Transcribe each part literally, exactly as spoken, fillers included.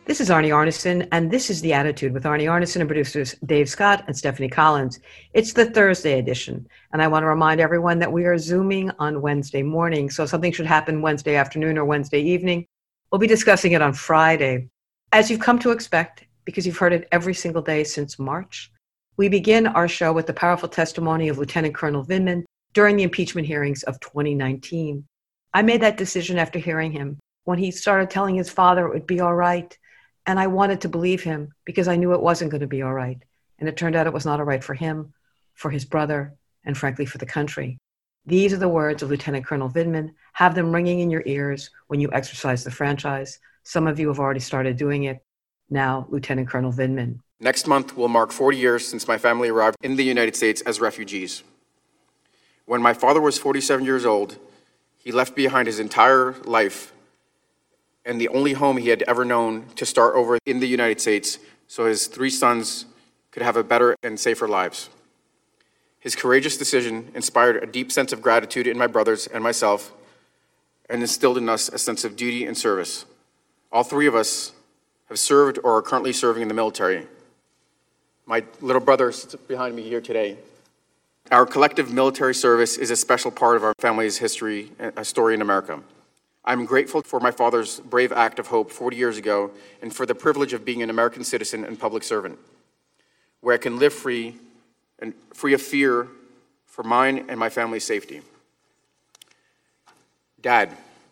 This is Arnie Arnesen, and this is The Attitude with Arnie Arnesen and producers Dave Scott and Stephanie Collins. It's the Thursday edition, and I want to remind everyone that we are Zooming on Wednesday morning, so if something should happen Wednesday afternoon or Wednesday evening, we'll be discussing it on Friday. As you've come to expect, because you've heard it every single day since March, we begin our show with the powerful testimony of Lieutenant Colonel Vindman during the impeachment hearings of twenty nineteen. I made that decision after hearing him when he started telling his father it would be all right. And I wanted to believe him because I knew it wasn't going to be all right. And it turned out it was not all right for him, for his brother, and frankly, for the country. These are the words of Lieutenant Colonel Vindman. Have them ringing in your ears when you exercise the franchise. Some of you have already started doing it. Now, Lieutenant Colonel Vindman. Next month will mark forty years since my family arrived in the United States as refugees. When my father was forty-seven years old, he left behind his entire life and the only home he had ever known to start over in the United States so his three sons could have a better and safer lives. His courageous decision inspired a deep sense of gratitude in my brothers and myself and instilled in us a sense of duty and service. All three of us have served or are currently serving in the military. My little brother sits behind me here today. Our collective military service is a special part of our family's history, a story in America. I'm grateful for my father's brave act of hope forty years ago and for the privilege of being an American citizen and public servant, where I can live free and free of fear for mine and my family's safety. Dad,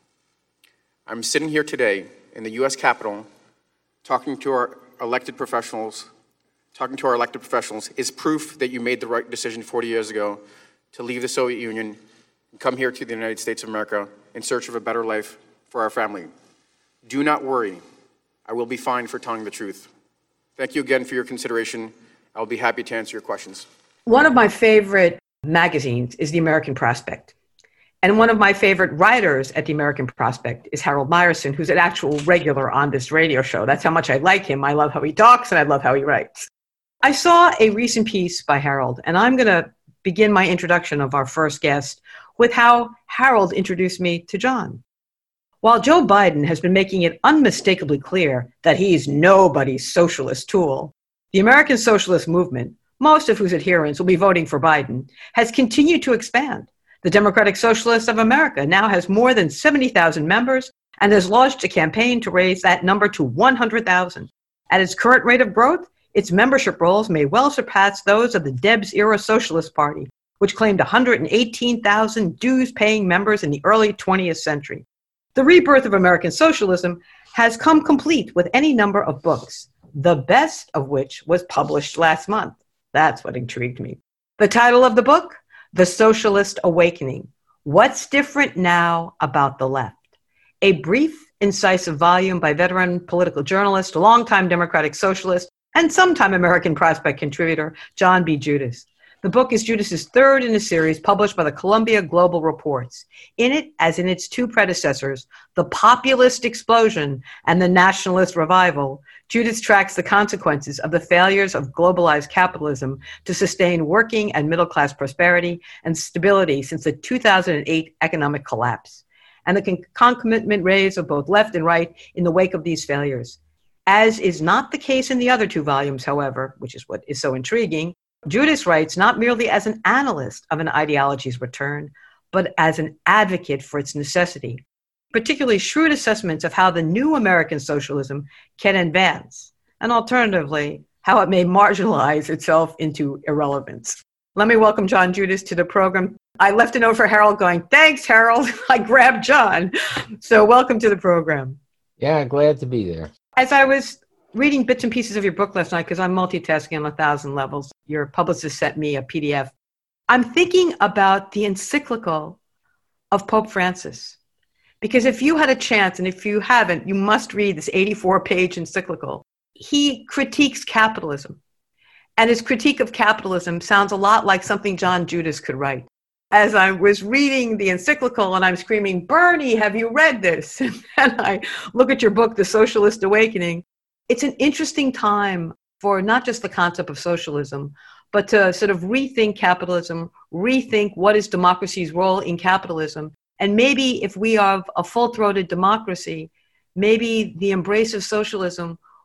I'm sitting here today in the U S Capitol talking to our elected professionals, talking to our elected professionals is proof that you made the right decision forty years ago to leave the Soviet Union and come here to the United States of America in search of a better life for our family. Do not worry. I will be fine for telling the truth. Thank you again for your consideration. I'll be happy to answer your questions. One of my favorite magazines is The American Prospect. And one of my favorite writers at The American Prospect is Harold Meyerson, who's an actual regular on this radio show. That's how much I like him. I love how he talks and I love how he writes. I saw a recent piece by Harold, and I'm going to begin my introduction of our first guest with how Harold introduced me to John. While Joe Biden has been making it unmistakably clear that he's nobody's socialist tool, the American Socialist Movement, most of whose adherents will be voting for Biden, has continued to expand. The Democratic Socialists of America now has more than seventy thousand members and has launched a campaign to raise that number to one hundred thousand. At its current rate of growth, its membership rolls may well surpass those of the Debs-era Socialist Party, which claimed one hundred eighteen thousand dues-paying members in the early twentieth century. The rebirth of American socialism has come complete with any number of books, the best of which was published last month. That's what intrigued me. The title of the book? The Socialist Awakening. What's different now about the left? A brief, incisive volume by veteran political journalist, longtime Democratic Socialist, and sometime American Prospect contributor, John B. Judis. The book is Judis's third in a series published by the Columbia Global Reports. In it, as in its two predecessors, The Populist Explosion and The Nationalist Revival, Judis tracks the consequences of the failures of globalized capitalism to sustain working and middle-class prosperity and stability since the two thousand eight economic collapse, and the concomitant rise of both left and right in the wake of these failures. As is not the case in the other two volumes, however, which is what is so intriguing, Judis writes not merely as an analyst of an ideology's return, but as an advocate for its necessity, particularly shrewd assessments of how the new American socialism can advance, and alternatively, how it may marginalize itself into irrelevance. Let me welcome John Judis to the program. I left a note for Harold going, thanks, Harold. I grabbed John. So welcome to the program. Yeah, glad to be there. As I was reading bits and pieces of your book last night, because I'm multitasking on a thousand levels, your publicist sent me a P D F. I'm thinking about the encyclical of Pope Francis. Because if you had a chance, and if you haven't, you must read this eighty-four page encyclical. He critiques capitalism. And his critique of capitalism sounds a lot like something John Judis could write. As I was reading the encyclical and I'm screaming, Bernie, have you read this? And then I look at your book, The Socialist Awakening. It's an interesting time for not just the concept of socialism, but to sort of rethink capitalism, rethink what is democracy's role in capitalism. And maybe if we have a full-throated democracy, maybe the embrace of socialism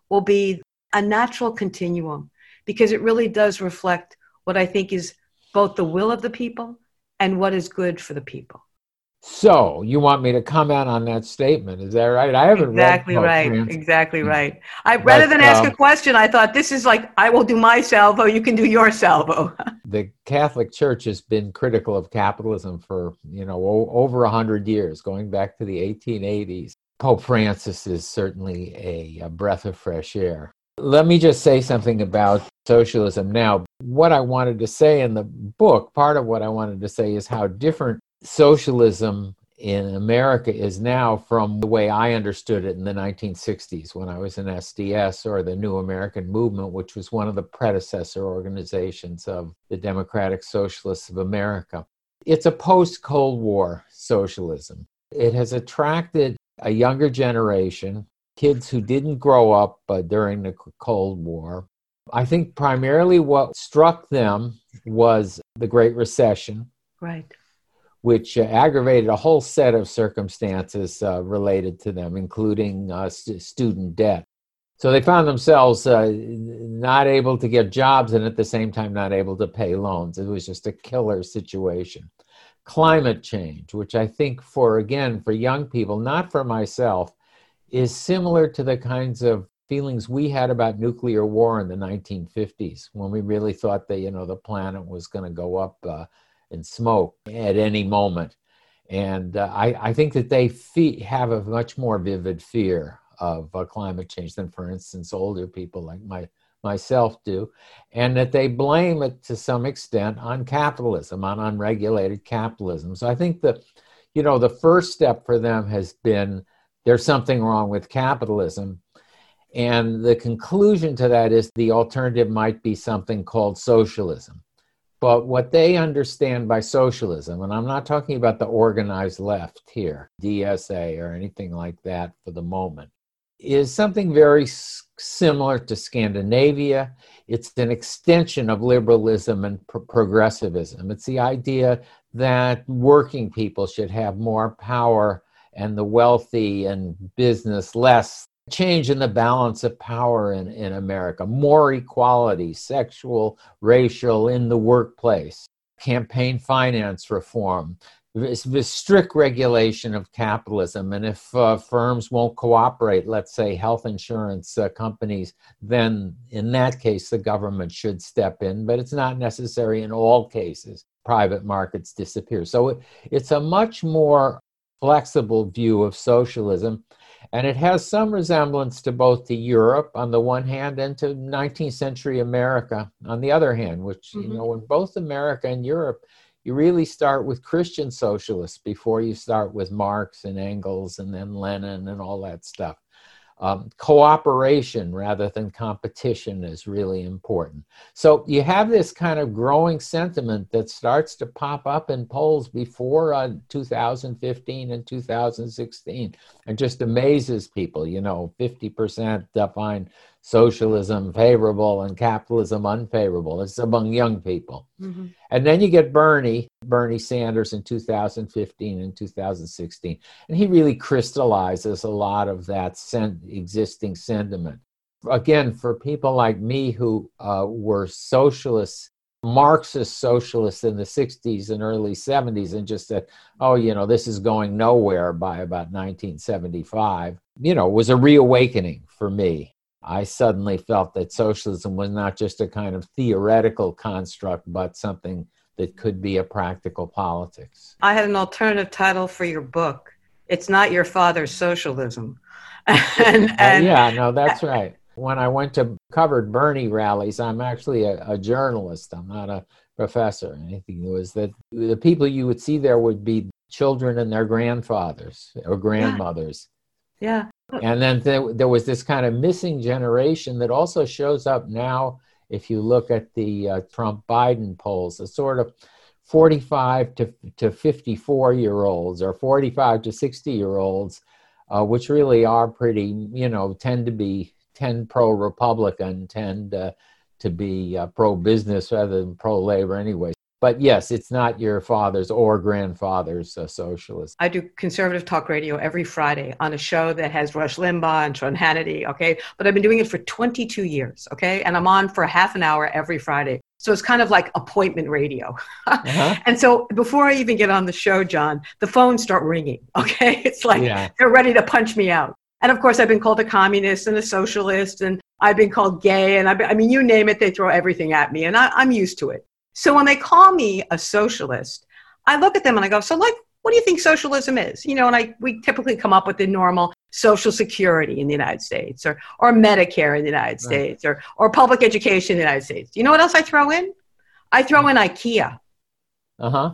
will be a natural continuum, because it really does reflect what I think is both the will of the people and what is good for the people. So you want me to comment on that statement? Is that right? I haven't Exactly read Pope right. Francis. Exactly right. I But, rather than ask um, a question, I thought this is like, I will do my salvo, you can do your salvo. The Catholic Church has been critical of capitalism for, you know, o- over a hundred years, going back to the eighteen eighties. Pope Francis is certainly a, a breath of fresh air. Let me just say something about socialism now. What I wanted to say in the book, part of what I wanted to say is how different socialism in America is now from the way I understood it in the nineteen sixties when I was in S D S, or the New American Movement, which was one of the predecessor organizations of the Democratic Socialists of America. It's a post-Cold War socialism. It has attracted a younger generation, kids who didn't grow up uh, during the Cold War. I think primarily what struck them was the Great Recession. Right. Which uh, aggravated a whole set of circumstances uh, related to them, including uh, st- student debt. So they found themselves uh, not able to get jobs and at the same time not able to pay loans. It was just a killer situation. Climate change, which I think for, again, for young people, not for myself, is similar to the kinds of feelings we had about nuclear war in the nineteen fifties, when we really thought that, you know, the planet was going to go up uh, in smoke at any moment. And uh, I, I think that they fe- have a much more vivid fear of uh, climate change than, for instance, older people like my myself do, and that they blame it to some extent on capitalism, on unregulated capitalism. So I think that, you know, the first step for them has been there's something wrong with capitalism. And the conclusion to that is the alternative might be something called socialism. But what they understand by socialism, and I'm not talking about the organized left here, D S A or anything like that for the moment, is something very s- similar to Scandinavia. It's an extension of liberalism and pro- progressivism. It's the idea that working people should have more power and the wealthy and business less. Change in the balance of power in, in America, more equality, sexual, racial, in the workplace, campaign finance reform, this, this strict regulation of capitalism. And if uh, firms won't cooperate, let's say health insurance uh, companies, then in that case, the government should step in, but it's not necessary in all cases. Private markets disappear. So it, it's a much more flexible view of socialism. And it has some resemblance to both to Europe on the one hand and to nineteenth century America on the other hand, which, mm-hmm. you know, in both America and Europe, you really start with Christian socialists before you start with Marx and Engels and then Lenin and all that stuff. Um, cooperation rather than competition is really important. So you have this kind of growing sentiment that starts to pop up in polls before uh, two thousand fifteen and two thousand sixteen and just amazes people. You know, fifty percent find socialism favorable and capitalism unfavorable. It's among young people. Mm-hmm. And then you get Bernie, Bernie Sanders in two thousand fifteen and two thousand sixteen. And he really crystallizes a lot of that sen- existing sentiment. Again, for people like me who uh, were socialists, Marxist socialists in the sixties and early seventies and just said, oh, you know, this is going nowhere by about nineteen seventy-five, you know, was a reawakening for me. I suddenly felt that socialism was not just a kind of theoretical construct, but something that could be a practical politics. I had an alternative title for your book. It's Not Your Father's Socialism. and, and, uh, yeah, no, that's right. When I went to covered Bernie rallies, I'm actually a, a journalist. I'm not a professor or anything. It was that the people you would see there would be children and their grandfathers or grandmothers. Yeah. yeah. And then there, there was this kind of missing generation that also shows up now if you look at the uh, Trump-Biden polls, a sort of forty-five to fifty-four-year-olds or forty-five to sixty-year-olds, uh, which really are pretty, you know, tend to be, tend pro-Republican, tend uh, to be uh, pro-business rather than pro-labor anyway. But yes, it's not your father's or grandfather's uh, socialist. I do conservative talk radio every Friday on a show that has Rush Limbaugh and Sean Hannity, okay? But I've been doing it for twenty-two years, okay? And I'm on for half an hour every Friday. So it's kind of like appointment radio. Uh-huh. And so before I even get on the show, John, the phones start ringing, okay? It's like yeah. They're ready to punch me out. And of course, I've been called a communist and a socialist, and I've been called gay. And I've been, I mean, you name it, they throw everything at me. And I, I'm used to it. So when they call me a socialist, I look at them and I go, so like, what do you think socialism is? You know, and I we typically come up with the normal Social Security in the United States, or or Medicare in the United States, right. or or public education in the United States. You know what else I throw in? I throw in IKEA. Uh-huh.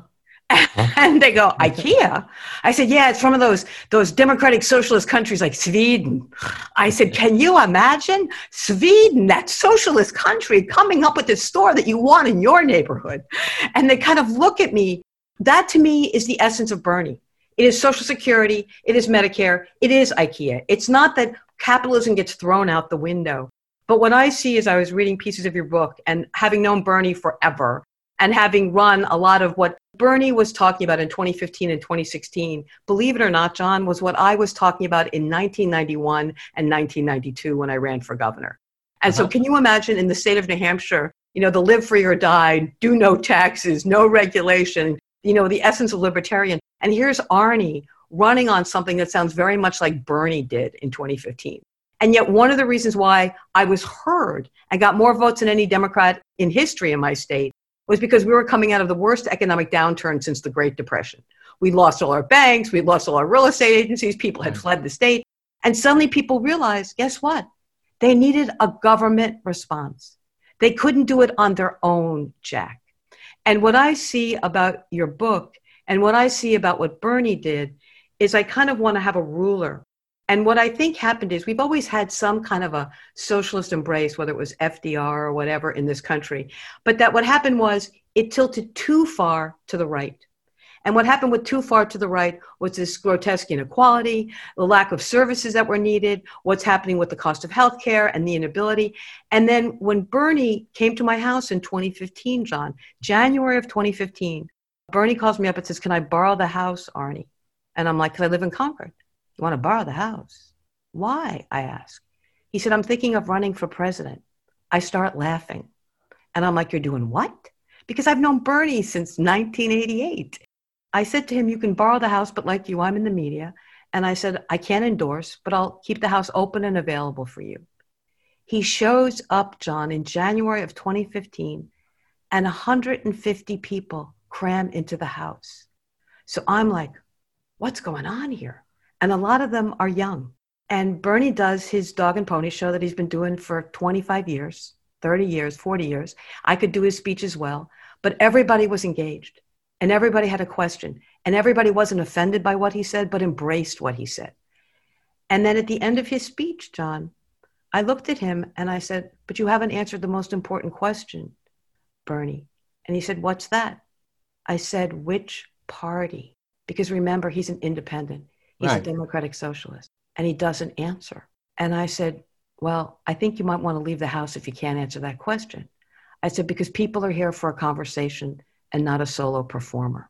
And they go, IKEA? I said, yeah, it's from one of those, those democratic socialist countries like Sweden. I said, can you imagine Sweden, that socialist country, coming up with this store that you want in your neighborhood? And they kind of look at me. That to me is the essence of Bernie. It is Social Security. It is Medicare. It is IKEA. It's not that capitalism gets thrown out the window. But what I see is I was reading pieces of your book and having known Bernie forever and having run a lot of what Bernie was talking about in twenty fifteen and twenty sixteen, believe it or not, John, was what I was talking about in nineteen ninety-one and nineteen ninety-two when I ran for governor. And uh-huh. so can you imagine in the state of New Hampshire, you know, the live free or die, do no taxes, no regulation, you know, the essence of libertarian. And here's Arnie running on something that sounds very much like Bernie did in twenty fifteen. And yet one of the reasons why I was heard and got more votes than any Democrat in history in my state was because we were coming out of the worst economic downturn since the Great Depression. We lost all our banks, we lost all our real estate agencies, people had fled the state. And suddenly people realized, guess what? They needed a government response. They couldn't do it on their own, Jack. And what I see about your book and what I see about what Bernie did is I kind of want to have a ruler. And what I think happened is we've always had some kind of a socialist embrace, whether it was F D R or whatever in this country. But that what happened was it tilted too far to the right. And what happened with too far to the right was this grotesque inequality, the lack of services that were needed, what's happening with the cost of healthcare and the inability. And then when Bernie came to my house in twenty fifteen, John, January of twenty fifteen, Bernie calls me up and says, can I borrow the house, Arnie? And I'm like, because I live in Concord. You want to borrow the house? Why? I ask. He said, I'm thinking of running for president. I start laughing. And I'm like, you're doing what? Because I've known Bernie since nineteen eighty-eight. I said to him, you can borrow the house, but like you, I'm in the media. And I said, I can't endorse, but I'll keep the house open and available for you. He shows up, John, in January of twenty fifteen, and one hundred fifty people cram into the house. So I'm like, what's going on here? And a lot of them are young. And Bernie does his dog and pony show that he's been doing for twenty-five years, thirty years, forty years. I could do his speech as well, but everybody was engaged and everybody had a question and everybody wasn't offended by what he said, but embraced what he said. And then at the end of his speech, John, I looked at him and I said, but you haven't answered the most important question, Bernie. And he said, what's that? I said, which party? Because remember, he's an independent. He's right. a democratic socialist, and he doesn't answer. And I said, well, I think you might want to leave the house if you can't answer that question. I said, because people are here for a conversation and not a solo performer.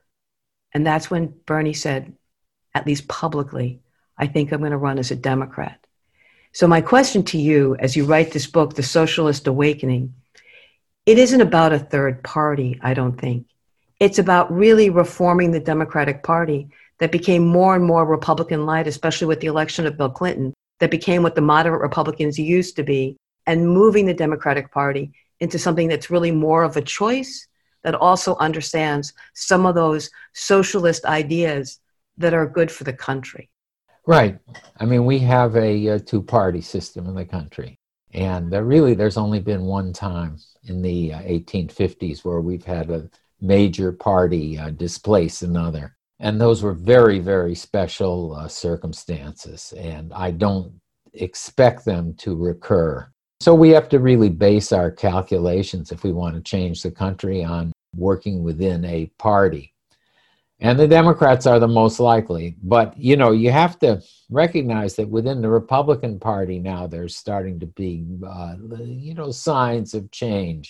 And that's when Bernie said, at least publicly, I think I'm going to run as a Democrat. So my question to you, as you write this book, The Socialist Awakening, it isn't about a third party, I don't think. It's about really reforming the Democratic Party that became more and more Republican light, especially with the election of Bill Clinton, that became what the moderate Republicans used to be, and moving the Democratic Party into something that's really more of a choice that also understands some of those socialist ideas that are good for the country. Right. I mean, we have a, a two-party system in the country. And uh, really, there's only been one time in the uh, eighteen fifties where we've had a major party uh, displace another. And those were very, very special uh, circumstances, and I don't expect them to recur. So we have to really base our calculations if we want to change the country on working within a party. And the Democrats are the most likely. But, you know, you have to recognize that within the Republican Party now, there's starting to be, uh, you know, signs of change.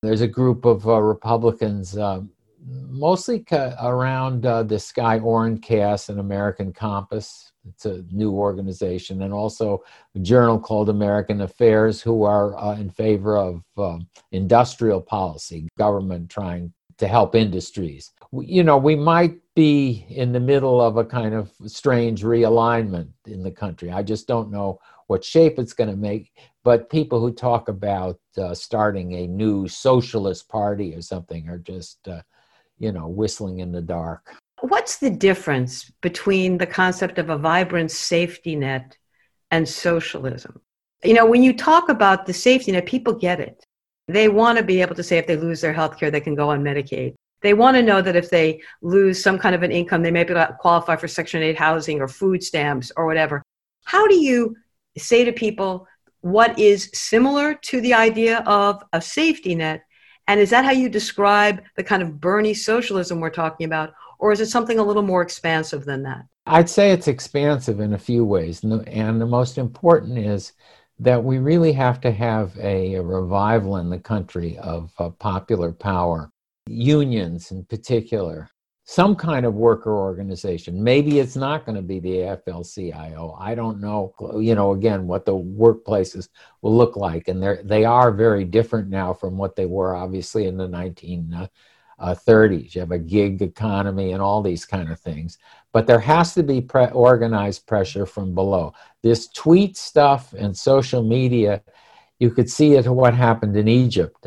There's a group of uh, Republicans, uh, mostly ca- around uh, this guy Orrin Cass and American Compass. It's a new organization, and also a journal called American Affairs, who are uh, in favor of uh, industrial policy, government trying to help industries. You know, we might be in the middle of a kind of strange realignment in the country. I just don't know what shape it's going to make, but people who talk about uh, starting a new socialist party or something are just, uh, you know, whistling in the dark. What's the difference between the concept of a vibrant safety net and socialism? You know, when you talk about the safety net, people get it. They want to be able to say if they lose their health care, they can go on Medicaid. They want to know that if they lose some kind of an income, they may be able to qualify for Section eight housing or food stamps or whatever. How do you say to people what is similar to the idea of a safety net? And is that how you describe the kind of Bernie socialism we're talking about? Or is it something a little more expansive than that? I'd say it's expansive in a few ways. And the, and the most important is that we really have to have a, a revival in the country of uh, popular power, unions in particular, some kind of worker organization. Maybe it's not going to be the A F L C I O. I don't know, you know, again, what the workplaces will look like. And they're, they are very different now from what they were, obviously, in the nineteen thirties. You have a gig economy and all these kind of things. But there has to be pre- organized pressure from below. This tweet stuff and social media, you could see it what happened in Egypt.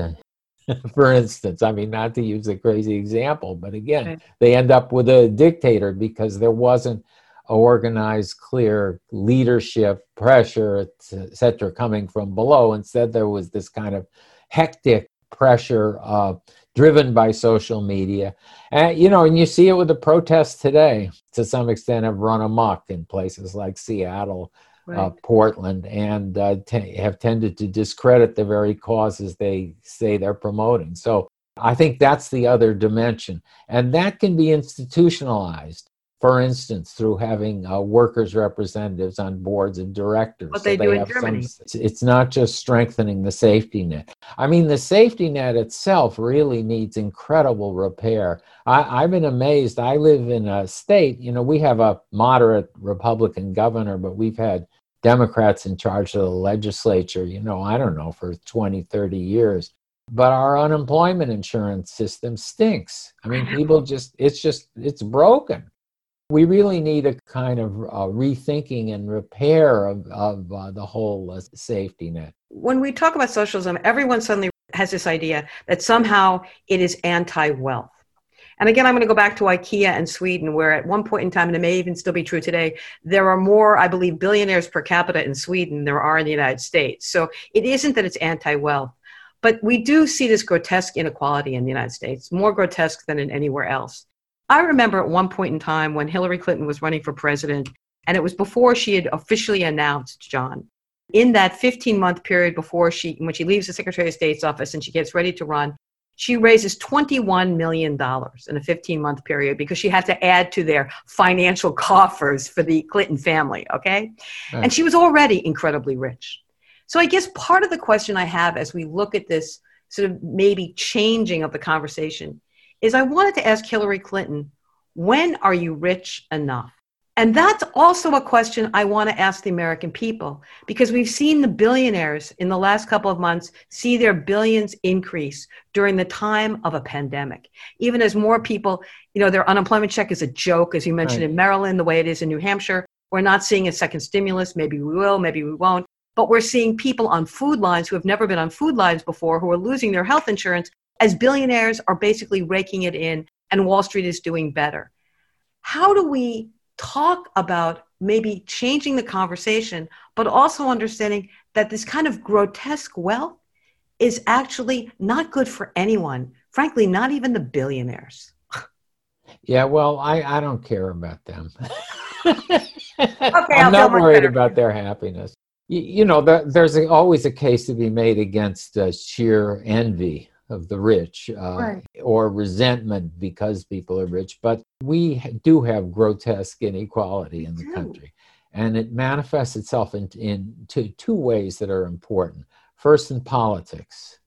For instance, I mean, not to use a crazy example, but again, okay. They end up with a dictator because there wasn't organized, clear leadership, pressure, et cetera, coming from below. Instead, there was this kind of hectic pressure uh, driven by social media. And, you know, and you see it with the protests today, to some extent, have run amok in places like Seattle, right. uh, Portland, and uh, t- have tended to discredit the very causes they say they're promoting. So I think that's the other dimension. And that can be institutionalized, for instance, through having uh, workers' representatives on boards of directors. What so they do in Germany. Some, it's not just strengthening the safety net. I mean, the safety net itself really needs incredible repair. I, I've been amazed. I live in a state, you know, we have a moderate Republican governor, but we've had Democrats in charge of the legislature, you know, I don't know, for twenty, thirty years. But our unemployment insurance system stinks. I mean, people just, it's just, it's broken. We really need a kind of uh, rethinking and repair of, of uh, the whole uh, safety net. When we talk about socialism, everyone suddenly has this idea that somehow it is anti-wealth. And again, I'm going to go back to IKEA and Sweden, where at one point in time, and it may even still be true today, there are more, I believe, billionaires per capita in Sweden than there are in the United States. So it isn't that it's anti-wealth, but we do see this grotesque inequality in the United States, more grotesque than in anywhere else. I remember at one point in time when Hillary Clinton was running for president, and it was before she had officially announced, John, in that fifteen-month period before she, when she leaves the Secretary of State's office and she gets ready to run, she raises twenty-one million dollars in a fifteen-month period because she had to add to their financial coffers for the Clinton family, okay? Right. And she was already incredibly rich. So I guess part of the question I have as we look at this sort of maybe changing of the conversation is I wanted to ask Hillary Clinton, when are you rich enough? And that's also a question I want to ask the American people, because we've seen the billionaires in the last couple of months see their billions increase during the time of a pandemic. Even as more people, you know, their unemployment check is a joke, as you mentioned, right. In Maryland, the way it is in New Hampshire. We're not seeing a second stimulus. Maybe we will, maybe we won't. But we're seeing people on food lines who have never been on food lines before, who are losing their health insurance, as billionaires are basically raking it in and Wall Street is doing better. How do we talk about maybe changing the conversation, but also understanding that this kind of grotesque wealth is actually not good for anyone, frankly, not even the billionaires? Yeah, well, I, I don't care about them. Okay, I'm not worried about their happiness. You, you know, there, there's a, always a case to be made against uh, sheer envy of the rich, uh, right. or resentment because people are rich. But we do have grotesque inequality in the country. And it manifests itself in, in two, two ways that are important. First, in politics.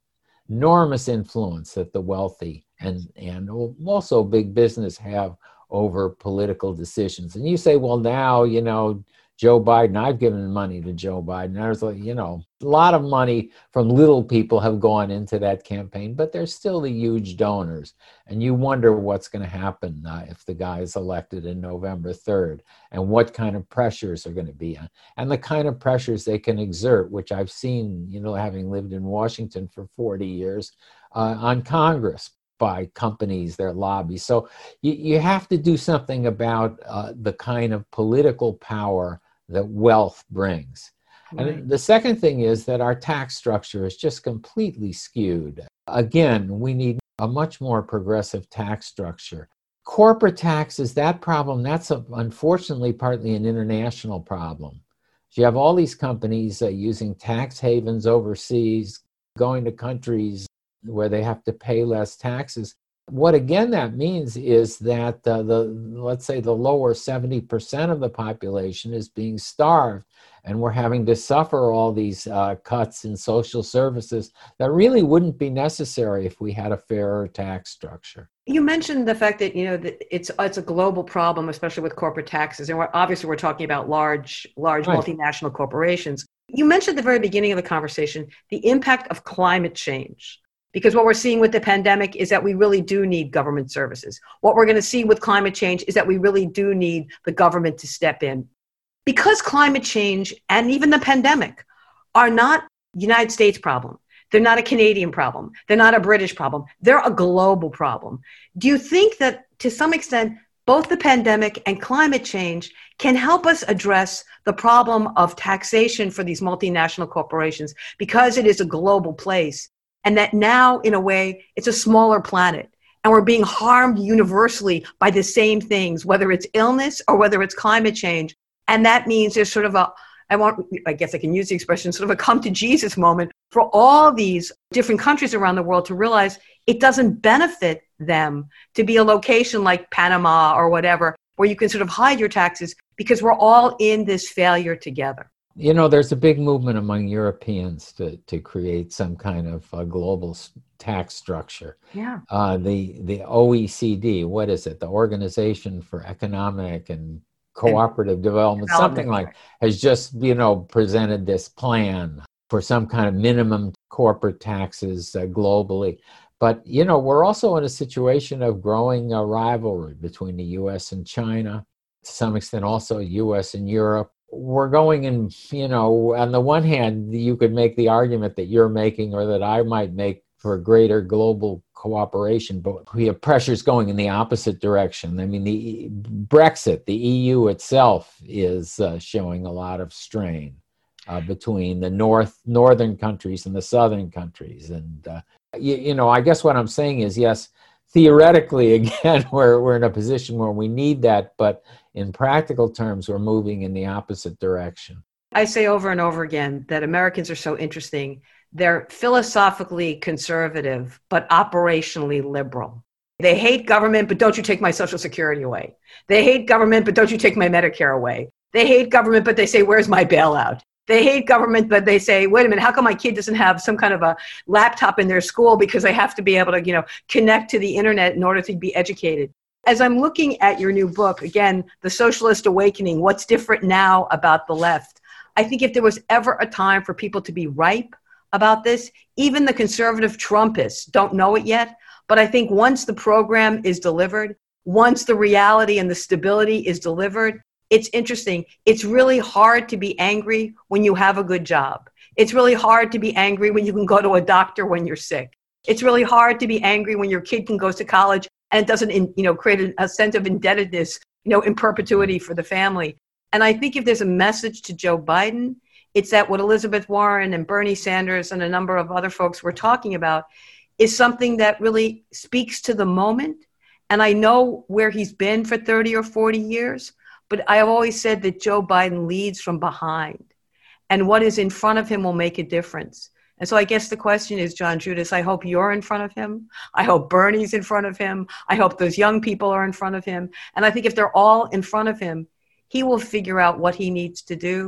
enormous influence that the wealthy and, and also big business have over political decisions. And you say, well, now, you know, Joe Biden, I've given money to Joe Biden. There's, a, you know, a lot of money from little people have gone into that campaign, but they're still the huge donors. And you wonder what's going to happen uh, if the guy is elected in November third, and what kind of pressures are going to be on, and the kind of pressures they can exert, which I've seen, you know, having lived in Washington for forty years, uh, on Congress by companies, their lobbies. So you, you have to do something about uh, the kind of political power that wealth brings. Right. And the second thing is that our tax structure is just completely skewed. Again, we need a much more progressive tax structure. Corporate taxes, that problem, that's a, unfortunately partly an international problem. You have all these companies uh, using tax havens overseas, going to countries where they have to pay less taxes. What again that means is that uh, the, let's say the lower seventy percent of the population is being starved, and we're having to suffer all these uh, cuts in social services that really wouldn't be necessary if we had a fairer tax structure. You mentioned the fact that, you know, that it's it's a global problem, especially with corporate taxes. And we're, obviously we're talking about large, large right. multinational corporations. You mentioned at the very beginning of the conversation the impact of climate change. Because what we're seeing with the pandemic is that we really do need government services. What we're going to see with climate change is that we really do need the government to step in. Because climate change and even the pandemic are not a United States problem. They're not a Canadian problem. They're not a British problem. They're a global problem. Do you think that to some extent, both the pandemic and climate change can help us address the problem of taxation for these multinational corporations because it is a global place? And that now, in a way, it's a smaller planet. And we're being harmed universally by the same things, whether it's illness or whether it's climate change. And that means there's sort of a, I want, I guess I can use the expression, sort of a come to Jesus moment for all these different countries around the world to realize it doesn't benefit them to be a location like Panama or whatever, where you can sort of hide your taxes because we're all in this failure together. You know, there's a big movement among Europeans to, to create some kind of a global tax structure. Yeah. Uh, the the O E C D, what is it? The Organization for Economic and Cooperative and Development, Development, something like, has just, you know, presented this plan for some kind of minimum corporate taxes uh, globally. But, you know, we're also in a situation of growing uh, rivalry between the U S and China, to some extent also U S and Europe. We're going in, you know, on the one hand, you could make the argument that you're making or that I might make for greater global cooperation, but we have pressures going in the opposite direction. I mean, the Brexit, the E U itself is uh, showing a lot of strain uh, between the north northern countries and the southern countries. And, uh, you, you know, I guess what I'm saying is, yes, theoretically, again, we're, we're in a position where we need that, but in practical terms, we're moving in the opposite direction. I say over and over again that Americans are so interesting. They're philosophically conservative, but operationally liberal. They hate government, but don't you take my Social Security away. They hate government, but don't you take my Medicare away. They hate government, but they say, where's my bailout? They hate government, but they say, wait a minute, how come my kid doesn't have some kind of a laptop in their school because they have to be able to, you know, connect to the internet in order to be educated? As I'm looking at your new book, again, The Socialist Awakening, What's Different Now About the Left? I think if there was ever a time for people to be ripe about this, even the conservative Trumpists don't know it yet. But I think once the program is delivered, once the reality and the stability is delivered, it's interesting. It's really hard to be angry when you have a good job. It's really hard to be angry when you can go to a doctor when you're sick. It's really hard to be angry when your kid can go to college and it doesn't, you know, create a, a sense of indebtedness, you know, in perpetuity for the family. And I think if there's a message to Joe Biden, it's that what Elizabeth Warren and Bernie Sanders and a number of other folks were talking about is something that really speaks to the moment. And I know where he's been for thirty or forty years, but I have always said that Joe Biden leads from behind. And what is in front of him will make a difference. And so I guess the question is, John Judis, I hope you're in front of him. I hope Bernie's in front of him. I hope those young people are in front of him. And I think if they're all in front of him, he will figure out what he needs to do.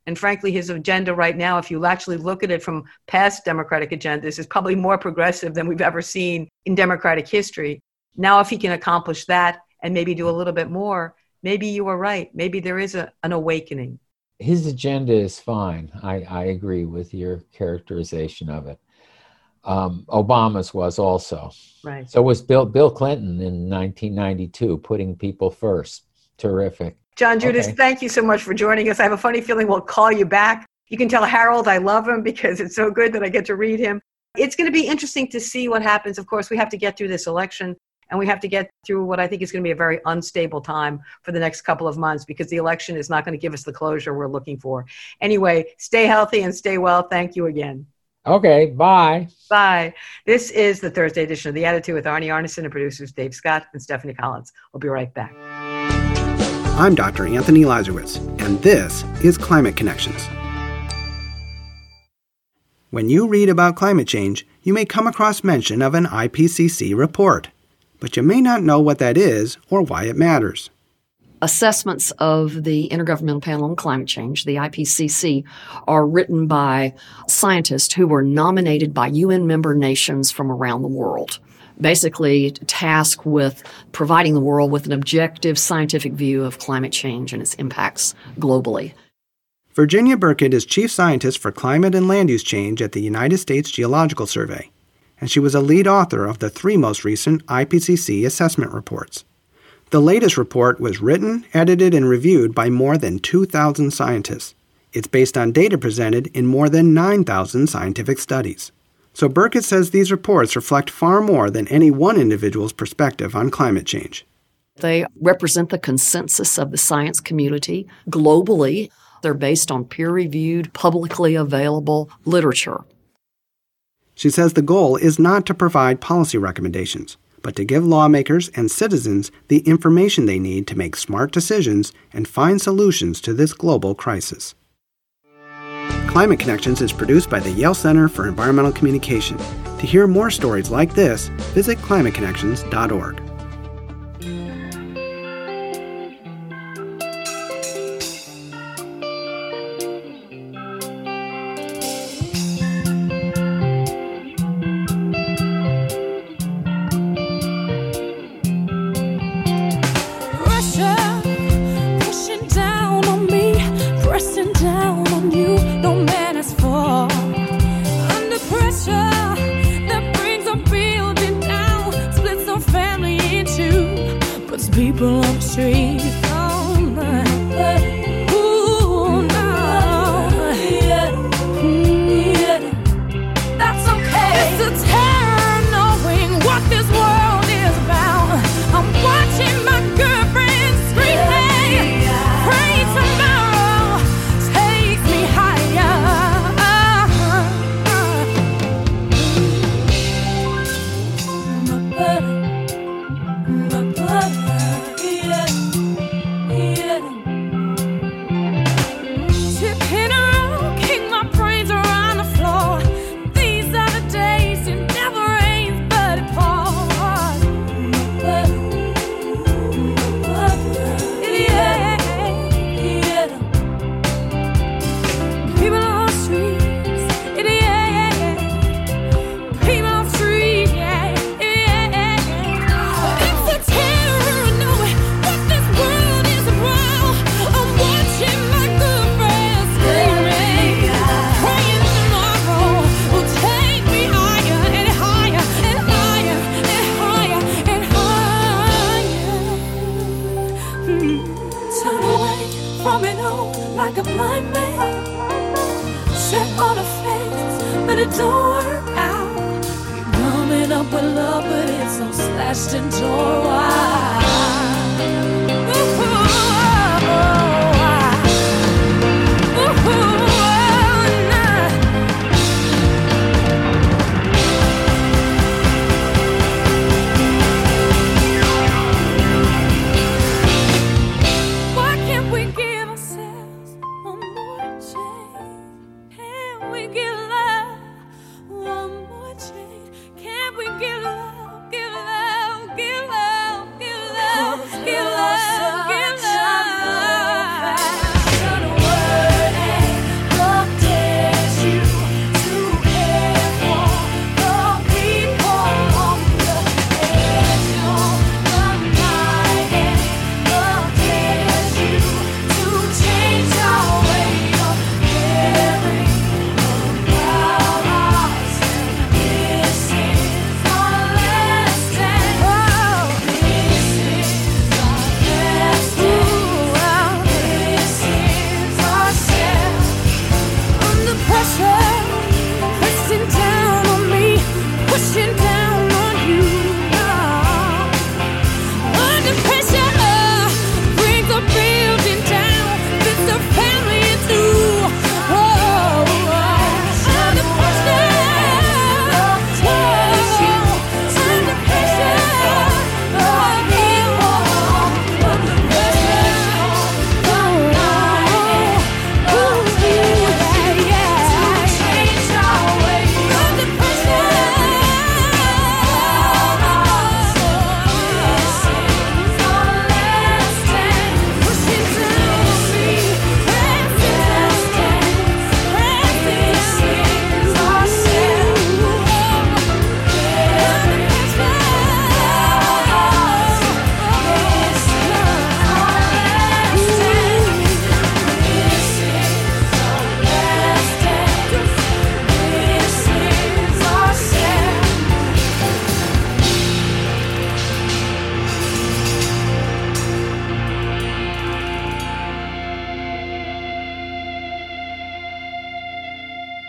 And frankly, his agenda right now, if you actually look at it from past Democratic agendas, is probably more progressive than we've ever seen in Democratic history. Now, if he can accomplish that and maybe do a little bit more, maybe you were right. Maybe there is a, an awakening. His agenda is fine. I, I agree with your characterization of it. Um, Obama's was also. Right. So was Bill Bill Clinton in nineteen ninety-two, putting people first. Terrific. John Judis, Okay. Thank you so much for joining us. I have a funny feeling we'll call you back. You can tell Harold I love him because it's so good that I get to read him. It's going to be interesting to see what happens. Of course, we have to get through this election, and we have to get through what I think is going to be a very unstable time for the next couple of months, because the election is not going to give us the closure we're looking for. Anyway, stay healthy and stay well. Thank you again. Okay, bye. Bye. This is the Thursday edition of The Attitude with Arnie Arnesen and producers Dave Scott and Stephanie Collins. We'll be right back. I'm Doctor Anthony Lazarowitz, and this is Climate Connections. When you read about climate change, you may come across mention of an I P C C report, but you may not know what that is or why it matters. Assessments of the Intergovernmental Panel on Climate Change, the I P C C, are written by scientists who were nominated by U N member nations from around the world, basically tasked with providing the world with an objective scientific view of climate change and its impacts globally. Virginia Burkett is Chief Scientist for Climate and Land Use Change at the United States Geological Survey, and she was a lead author of the three most recent I P C C assessment reports. The latest report was written, edited, and reviewed by more than two thousand scientists. It's based on data presented in more than nine thousand scientific studies. So Burkett says these reports reflect far more than any one individual's perspective on climate change. They represent the consensus of the science community globally. They're based on peer-reviewed, publicly available literature. She says the goal is not to provide policy recommendations, but to give lawmakers and citizens the information they need to make smart decisions and find solutions to this global crisis. Climate Connections is produced by the Yale Center for Environmental Communication. To hear more stories like this, visit climate connections dot org. People on the street, oh my, ooh no, yeah, yeah, that's okay. It's the terror of knowing what this world is about. I'm watching my girlfriend screaming, pray tomorrow takes me higher. My butter, my butter. Like a blind man, set on a face, but it don't work out. Coming up with love, but it's so slashed and torn wide. Give love, give love, give love.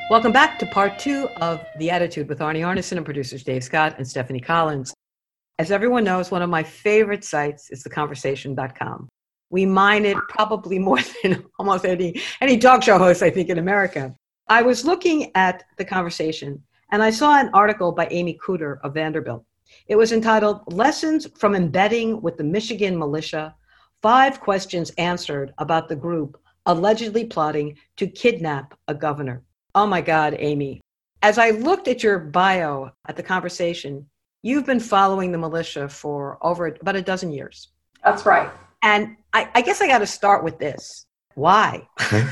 Welcome back to part two of The Attitude with Arnie Arnesen and producers Dave Scott and Stephanie Collins. As everyone knows, one of my favorite sites is the conversation dot com. We mine it probably more than almost any, any talk show host, I think, in America. I was looking at The Conversation, and I saw an article by Amy Cooter of Vanderbilt. It was entitled, Lessons from Embedding with the Michigan Militia, Five Questions Answered About the Group Allegedly Plotting to Kidnap a Governor. Oh my God, Amy. As I looked at your bio at The Conversation, you've been following the militia for over about a dozen years. That's right. And I, I guess I got to start with this. Why?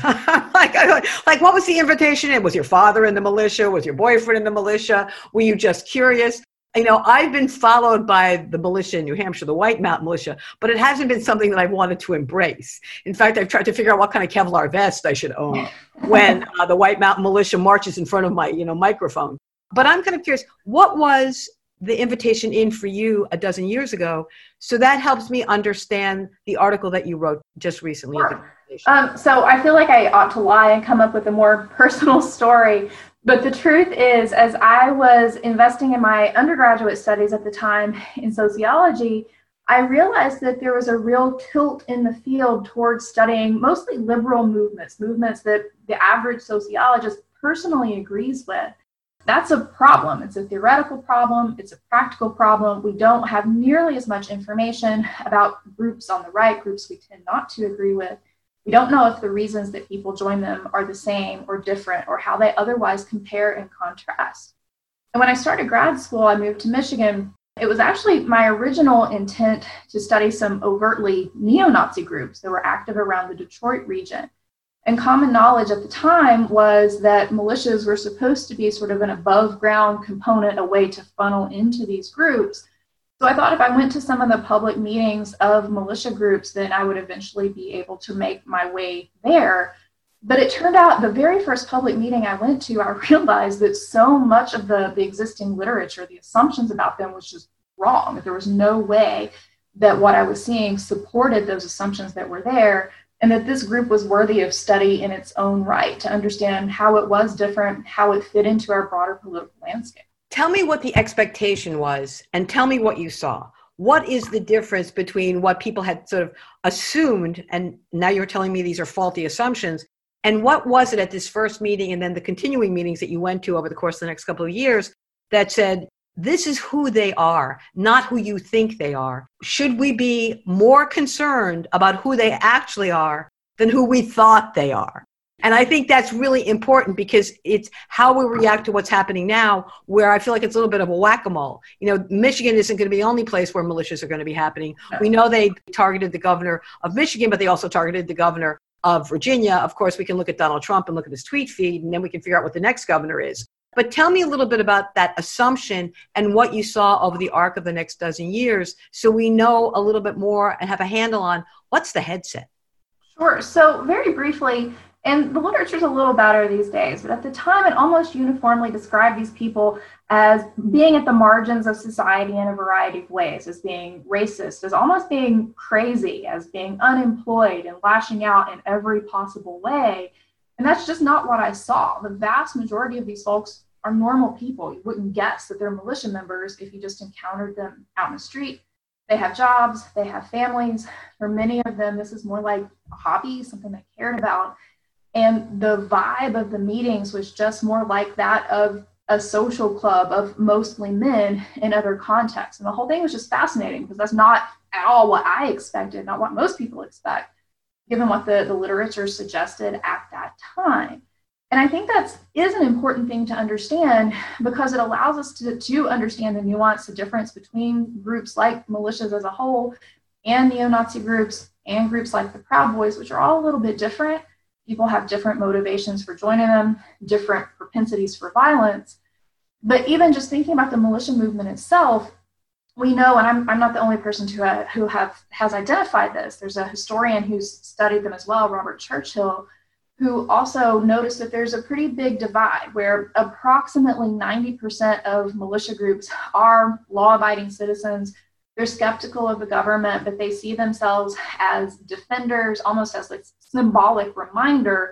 like, like, what was the invitation? It was your father in the militia? Was your boyfriend in the militia? Were you just curious? You know, I've been followed by the militia in New Hampshire, the White Mountain Militia, but it hasn't been something that I've wanted to embrace. In fact, I've tried to figure out what kind of Kevlar vest I should own when uh, the White Mountain Militia marches in front of my, you know, microphone. But I'm kind of curious, what was the invitation in for you a dozen years ago? So that helps me understand the article that you wrote just recently. Sure. Um, so I feel like I ought to lie and come up with a more personal story. But the truth is, as I was investing in my undergraduate studies at the time in sociology, I realized that there was a real tilt in the field towards studying mostly liberal movements, movements that the average sociologist personally agrees with. That's a problem. It's a theoretical problem. It's a practical problem. We don't have nearly as much information about groups on the right, groups we tend not to agree with. We don't know if the reasons that people join them are the same or different, or how they otherwise compare and contrast. And when I started grad school, I moved to Michigan. It was actually my original intent to study some overtly neo-Nazi groups that were active around the Detroit region. And common knowledge at the time was that militias were supposed to be sort of an above ground component, a way to funnel into these groups. So I thought if I went to some of the public meetings of militia groups, then I would eventually be able to make my way there. But it turned out the very first public meeting I went to, I realized that so much of the, the existing literature, the assumptions about them was just wrong. There was no way that what I was seeing supported those assumptions that were there, and that this group was worthy of study in its own right to understand how it was different, how it fit into our broader political landscape. Tell me what the expectation was and tell me what you saw. What is the difference between what people had sort of assumed, and now you're telling me these are faulty assumptions, and what was it at this first meeting and then the continuing meetings that you went to over the course of the next couple of years that said, this is who they are, not who you think they are? Should we be more concerned about who they actually are than who we thought they are? And I think that's really important because it's how we react to what's happening now, where I feel like it's a little bit of a whack-a-mole. You know, Michigan isn't going to be the only place where militias are going to be happening. We know they targeted the governor of Michigan, but they also targeted the governor of Virginia. Of course, we can look at Donald Trump and look at his tweet feed, and then we can figure out what the next governor is. But tell me a little bit about that assumption and what you saw over the arc of the next dozen years so we know a little bit more and have a handle on what's the headset. Sure. So very briefly, and the literature's a little better these days, but at the time it almost uniformly described these people as being at the margins of society in a variety of ways, as being racist, as almost being crazy, as being unemployed and lashing out in every possible way. And that's just not what I saw. The vast majority of these folks are normal people. You wouldn't guess that they're militia members if you just encountered them out in the street. They have jobs, they have families. For many of them, this is more like a hobby, something they cared about. And the vibe of the meetings was just more like that of a social club of mostly men in other contexts. And the whole thing was just fascinating because that's not at all what I expected, not what most people expect, given what the, the literature suggested at that time. And I think that is an important thing to understand because it allows us to, to understand the nuance, the difference between groups like militias as a whole and neo-Nazi groups and groups like the Proud Boys, which are all a little bit different. People have different motivations for joining them, different propensities for violence. But even just thinking about the militia movement itself, we know, and I'm, I'm not the only person to, uh, who have has identified this. There's a historian who's studied them as well, Robert Churchill, who also noticed that there's a pretty big divide where approximately ninety percent of militia groups are law-abiding citizens. They're skeptical of the government, but they see themselves as defenders, almost as like symbolic reminder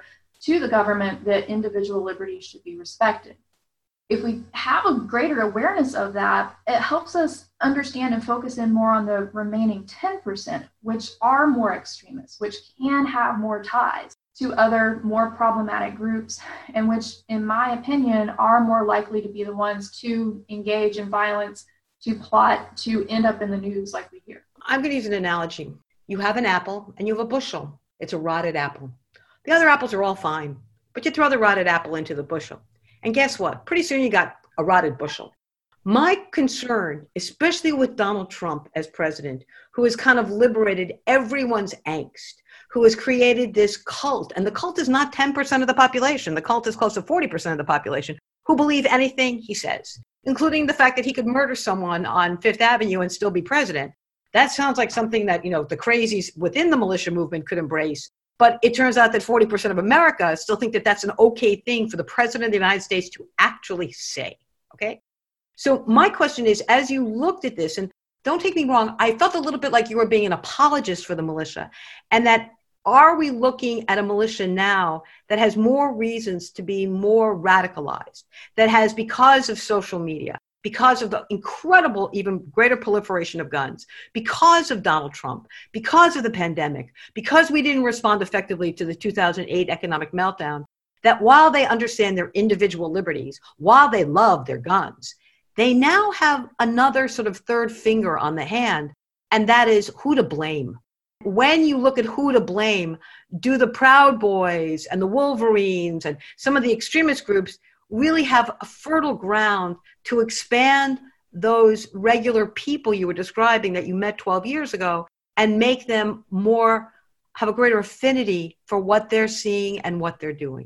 to the government that individual liberties should be respected. If we have a greater awareness of that, it helps us understand and focus in more on the remaining ten percent, which are more extremists, which can have more ties to other more problematic groups, and which, in my opinion, are more likely to be the ones to engage in violence, to plot, to end up in the news like we hear. I'm going to use an analogy. You have an apple and you have a bushel. It's a rotted apple. The other apples are all fine, but you throw the rotted apple into the bushel. And guess what? Pretty soon you got a rotted bushel. My concern, especially with Donald Trump as president, who has kind of liberated everyone's angst, who has created this cult, and the cult is not ten percent of the population. The cult is close to forty percent of the population who believe anything he says, including the fact that he could murder someone on Fifth Avenue and still be president. That sounds like something that, you know, the crazies within the militia movement could embrace. But it turns out that forty percent of America still think that that's an okay thing for the president of the United States to actually say, okay? So my question is, as you looked at this, and don't take me wrong, I felt a little bit like you were being an apologist for the militia, and that are we looking at a militia now that has more reasons to be more radicalized, that has, because of social media, because of the incredible, even greater proliferation of guns, because of Donald Trump, because of the pandemic, because we didn't respond effectively to the two thousand eight economic meltdown, that while they understand their individual liberties, while they love their guns, they now have another sort of third finger on the hand, and that is who to blame. When you look at who to blame, do the Proud Boys and the Wolverines and some of the extremist groups really have a fertile ground to expand those regular people you were describing that you met twelve years ago and make them more, have a greater affinity for what they're seeing and what they're doing?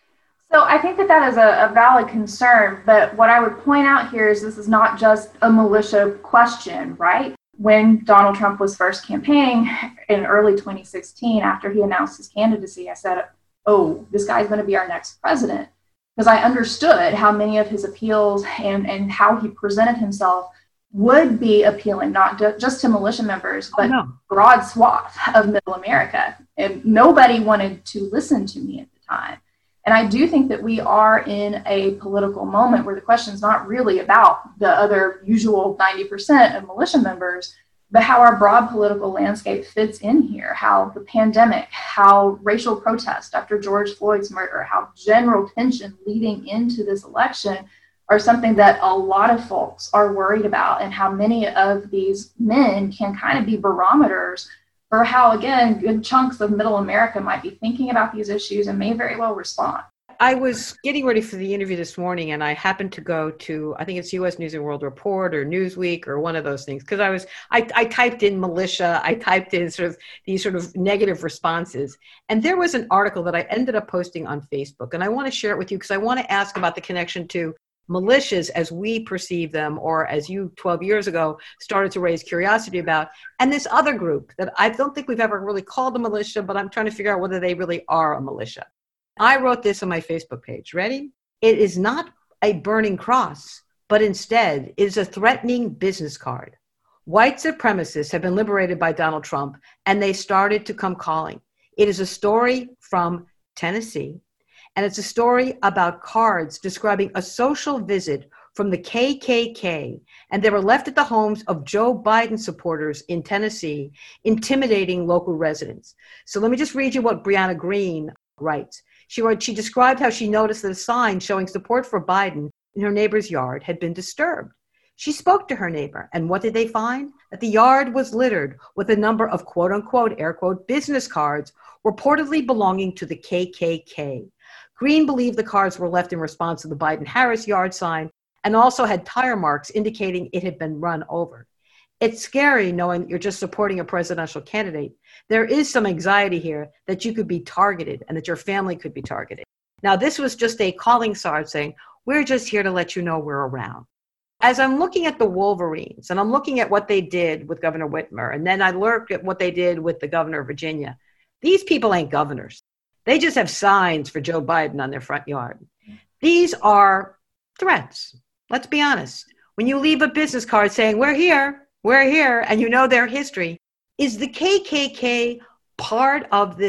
So I think that that is a, a valid concern, but what I would point out here is this is not just a militia question, right? When Donald Trump was first campaigning in early twenty sixteen, after he announced his candidacy, I said, oh, this guy's going to be our next president. Because I understood how many of his appeals and, and how he presented himself would be appealing, not to, just to militia members, but oh, no. broad swath of middle America. And nobody wanted to listen to me at the time. And I do think that we are in a political moment where the question is not really about the other usual ninety percent of militia members, but how our broad political landscape fits in here, how the pandemic, how racial protest after George Floyd's murder, how general tension leading into this election are something that a lot of folks are worried about, and how many of these men can kind of be barometers for how, again, good chunks of middle America might be thinking about these issues and may very well respond. I was getting ready for the interview this morning, and I happened to go to, I think it's U S News and World Report or Newsweek or one of those things, because I was, I, I typed in militia, I typed in sort of these sort of negative responses, and there was an article that I ended up posting on Facebook, and I want to share it with you because I want to ask about the connection to militias as we perceive them, or as you twelve years ago started to raise curiosity about, and this other group that I don't think we've ever really called a militia, but I'm trying to figure out whether they really are a militia. I wrote this on my Facebook page. Ready? It is not a burning cross, but instead is a threatening business card. White supremacists have been liberated by Donald Trump, and they started to come calling. It is a story from Tennessee, and it's a story about cards describing a social visit from the K K K, and they were left at the homes of Joe Biden supporters in Tennessee, intimidating local residents. So let me just read you what Brianna Green writes. She wrote, she described how she noticed that a sign showing support for Biden in her neighbor's yard had been disturbed. She spoke to her neighbor, and what did they find? That the yard was littered with a number of quote unquote, air quote, business cards reportedly belonging to the K K K. Green believed the cards were left in response to the Biden-Harris yard sign and also had tire marks indicating it had been run over. It's scary knowing that you're just supporting a presidential candidate. There is some anxiety here that you could be targeted and that your family could be targeted. Now, this was just a calling card saying, we're just here to let you know we're around. As I'm looking at the Wolverines and I'm looking at what they did with Governor Whitmer, and then I looked at what they did with the governor of Virginia, these people ain't governors. They just have signs for Joe Biden on their front yard. These are threats. Let's be honest. When you leave a business card saying, we're here, we're here, and you know their history, is the K K K part of this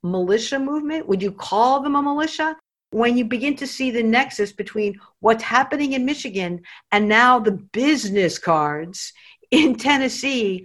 militia movement? Would you call them a militia? When you begin to see the nexus between what's happening in Michigan and now the business cards in Tennessee,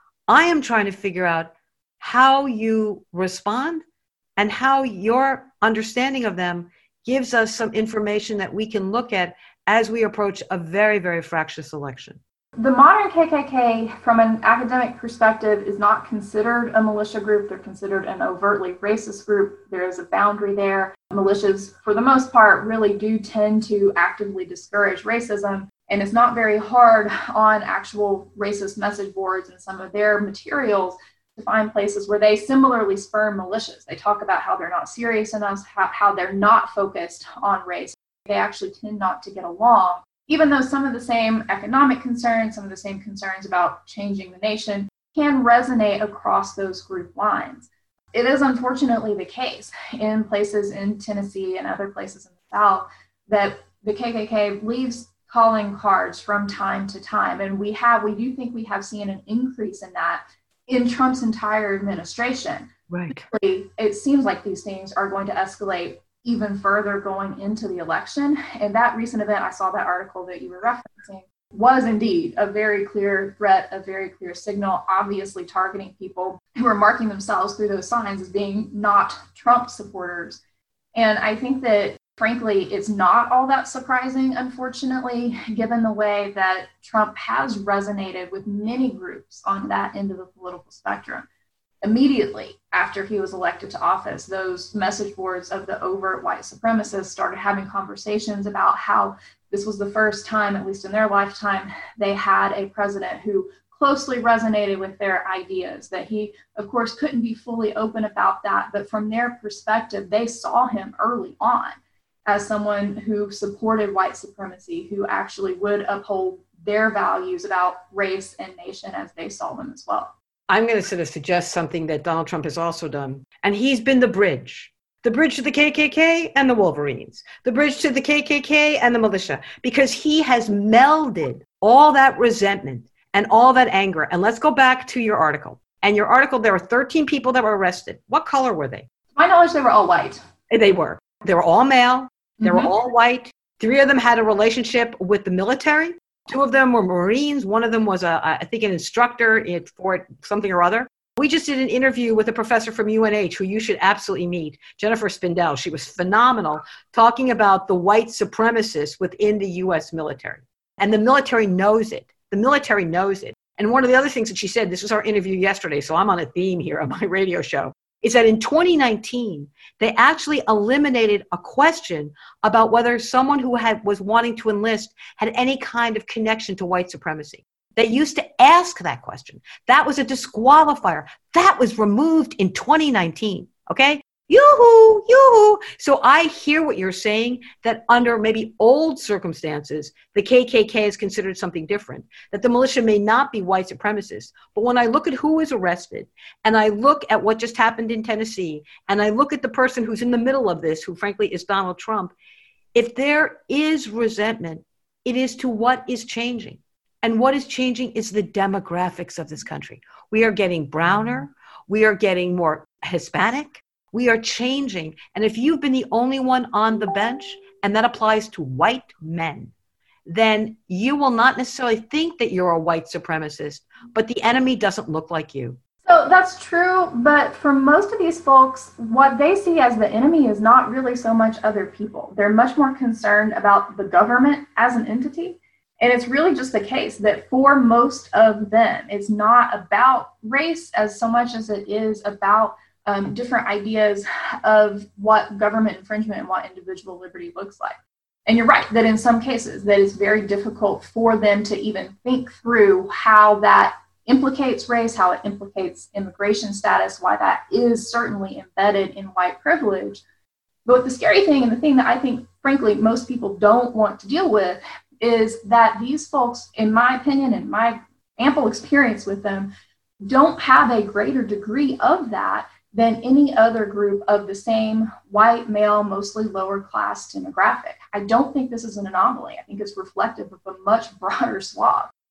I am trying to figure out how you respond and how your understanding of them gives us some information that we can look at as we approach a very, very fractious election. The modern K K K, from an academic perspective, is not considered a militia group. They're considered an overtly racist group. There is a boundary there. Militias, for the most part, really do tend to actively discourage racism. And it's not very hard on actual racist message boards and some of their materials to find places where they similarly spurn militias. They talk about how they're not serious enough, how, how they're not focused on race. They actually tend not to get along, even though some of the same economic concerns, some of the same concerns about changing the nation can resonate across those group lines. It is unfortunately the case in places in Tennessee and other places in the South that the K K K leaves calling cards from time to time. And we have, we do think we have seen an increase in that in Trump's entire administration. Right. It seems like these things are going to escalate even further going into the election. And that recent event, I saw that article that you were referencing, was indeed a very clear threat, a very clear signal, obviously targeting people who are marking themselves through those signs as being not Trump supporters. And I think that, frankly, it's not all that surprising, unfortunately, given the way that Trump has resonated with many groups on that end of the political spectrum. Immediately after he was elected to office, those message boards of the overt white supremacists started having conversations about how this was the first time, at least in their lifetime, they had a president who closely resonated with their ideas, that he, of course, couldn't be fully open about that. But from their perspective, they saw him early on as someone who supported white supremacy, who actually would uphold their values about race and nation as they saw them as well. I'm going to sort of suggest something that Donald Trump has also done. And he's been the bridge, the bridge to the K K K and the Wolverines, the bridge to the K K K and the militia, because he has melded all that resentment and all that anger. And let's go back to your article. And your article, there were thirteen people that were arrested. What color were they? To my knowledge, they were all white. They were. They were all male. They Mm-hmm. were all white. Three of them had a relationship with the military. Two of them were Marines. One of them was, a, I think, an instructor at Fort something or other. We just did an interview with a professor from U N H who you should absolutely meet, Jennifer Spindell. She was phenomenal, talking about the white supremacists within the U S military. And the military knows it. The military knows it. And one of the other things that she said, this was our interview yesterday, so I'm on a theme here on my radio show, is that in twenty nineteen, they actually eliminated a question about whether someone who had was wanting to enlist had any kind of connection to white supremacy. They used to ask that question. That was a disqualifier. That was removed in twenty nineteen, okay? Yoo-hoo, yoo-hoo. So I hear what you're saying, that under maybe old circumstances, the K K K is considered something different, that the militia may not be white supremacists. But when I look at who is arrested, and I look at what just happened in Tennessee, and I look at the person who's in the middle of this, who frankly is Donald Trump, if there is resentment, it is to what is changing. And what is changing is the demographics of this country. We are getting browner. We are getting more Hispanic. We are changing. And if you've been the only one on the bench, and that applies to white men, then you will not necessarily think that you're a white supremacist, but the enemy doesn't look like you. So that's true, but for most of these folks, what they see as the enemy is not really so much other people. They're much more concerned about the government as an entity. And it's really just the case that for most of them, it's not about race as so much as it is about um, different ideas of what government infringement and what individual liberty looks like. And you're right that in some cases that it's very difficult for them to even think through how that implicates race, how it implicates immigration status, why that is certainly embedded in white privilege. But the scary thing, and the thing that I think, frankly, most people don't want to deal with, is that these folks, in my opinion, and my ample experience with them, don't have a greater degree of that than any other group of the same white, male, mostly lower class demographic. I don't think this is an anomaly. I think it's reflective of a much broader swath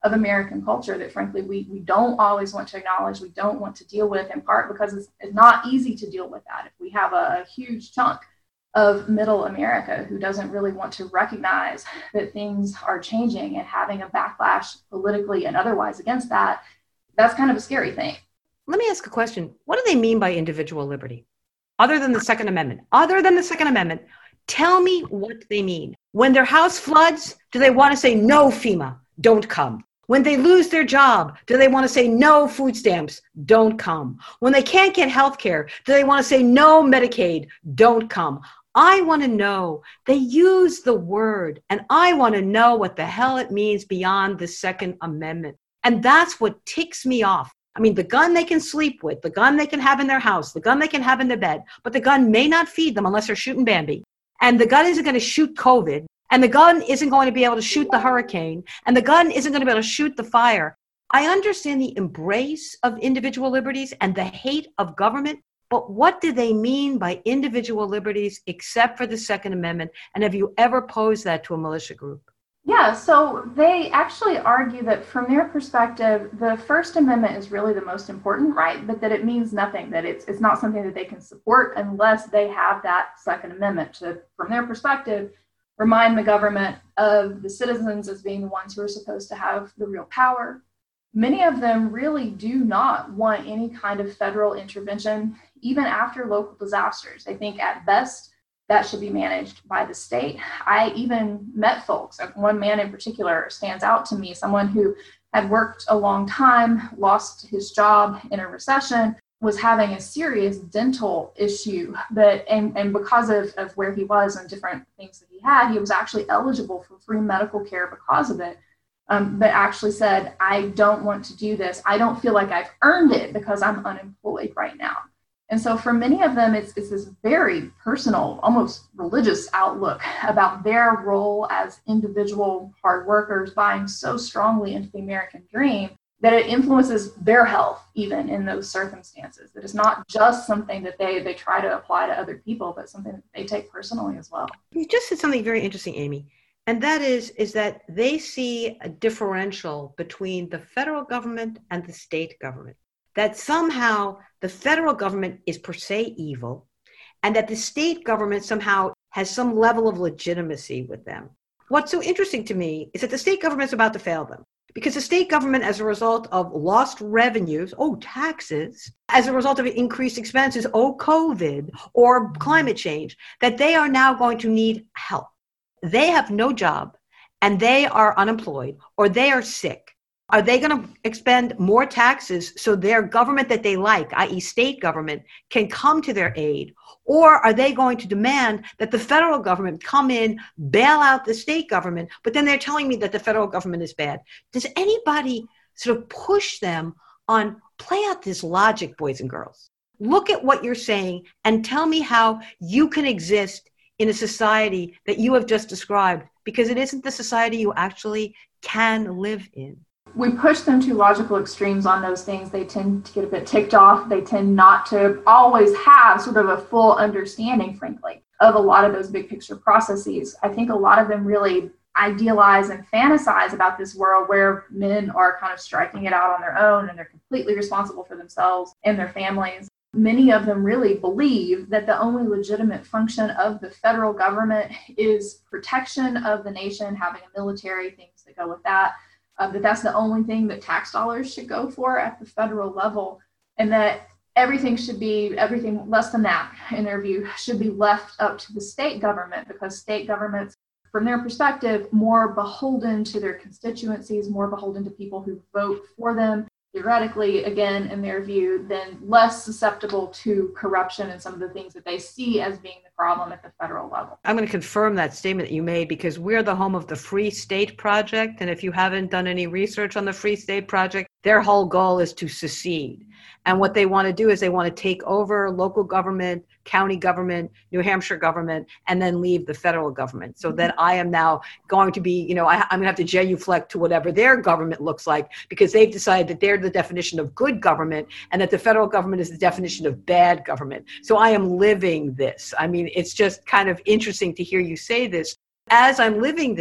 of American culture that frankly we, we don't always want to acknowledge, we don't want to deal with, in part because it's, it's not easy to deal with that. If we have a, a huge chunk of middle America who doesn't really want to recognize that things are changing and having a backlash politically and otherwise against that, that's kind of a scary thing. Let me ask a question. What do they mean by individual liberty? Other than the Second Amendment, other than the Second Amendment, tell me what they mean. When their house floods, do they want to say, no, FEMA, don't come? When they lose their job, do they want to say, no food stamps, don't come? When they can't get health care, do they want to say, no Medicaid, don't come? I want to know. They use the word, and I want to know what the hell it means beyond the Second Amendment. And that's what ticks me off. I mean, the gun they can sleep with, the gun they can have in their house, the gun they can have in their bed, but the gun may not feed them unless they're shooting Bambi. And the gun isn't going to shoot COVID. And the gun isn't going to be able to shoot the hurricane. And the gun isn't going to be able to shoot the fire. I understand the embrace of individual liberties and the hate of government, but what do they mean by individual liberties except for the Second Amendment? And have you ever posed that to a militia group? Yeah, so they actually argue that from their perspective, the First Amendment is really the most important right, but that it means nothing, that it's it's not something that they can support unless they have that Second Amendment to, from their perspective, remind the government of the citizens as being the ones who are supposed to have the real power. Many of them really do not want any kind of federal intervention, even after local disasters. They think at best that should be managed by the state. I even met folks, one man in particular stands out to me, someone who had worked a long time, lost his job in a recession, was having a serious dental issue, but and, and because of, of where he was and different things that he had, he was actually eligible for free medical care because of it, um, but actually said, I don't want to do this. I don't feel like I've earned it because I'm unemployed right now. And so for many of them, it's, it's this very personal, almost religious outlook about their role as individual hard workers buying so strongly into the American dream that it influences their health even in those circumstances. That it's not just something that they, they try to apply to other people, but something that they take personally as well. You just said something very interesting, Amy. And that is, is that they see a differential between the federal government and the state government. That somehow the federal government is per se evil, and that the state government somehow has some level of legitimacy with them. What's so interesting to me is that the state government is about to fail them, because the state government, as a result of lost revenues, oh, taxes, as a result of increased expenses, oh, COVID, or climate change, that they are now going to need help. They have no job, and they are unemployed, or they are sick. Are they going to expend more taxes so their government that they like, that is state government, can come to their aid? Or are they going to demand that the federal government come in, bail out the state government, but then they're telling me that the federal government is bad? Does anybody sort of push them on, play out this logic, boys and girls? Look at what you're saying and tell me how you can exist in a society that you have just described, because it isn't the society you actually can live in. We push them to logical extremes on those things. They tend to get a bit ticked off. They tend not to always have sort of a full understanding, frankly, of a lot of those big picture processes. I think a lot of them really idealize and fantasize about this world where men are kind of striking it out on their own and they're completely responsible for themselves and their families. Many of them really believe that the only legitimate function of the federal government is protection of the nation, having a military, things that go with that. Uh, that that's the only thing that tax dollars should go for at the federal level, and that everything should be, everything less than that, in their view, should be left up to the state government, because state governments, from their perspective, more beholden to their constituencies, more beholden to people who vote for them, theoretically, again, in their view, then less susceptible to corruption and some of the things that they see as being the problem at the federal level. I'm going to confirm that statement that you made, because we're the home of the Free State Project. And if you haven't done any research on the Free State Project, their whole goal is to secede. And what they want to do is they want to take over local government, county government, New Hampshire government, and then leave the federal government. So that I am now going to be, you know, I, I'm going to have to genuflect to whatever their government looks like, because they've decided that they're the definition of good government and that the federal government is the definition of bad government. So I am living this. I mean, it's just kind of interesting to hear you say this. As I'm living this,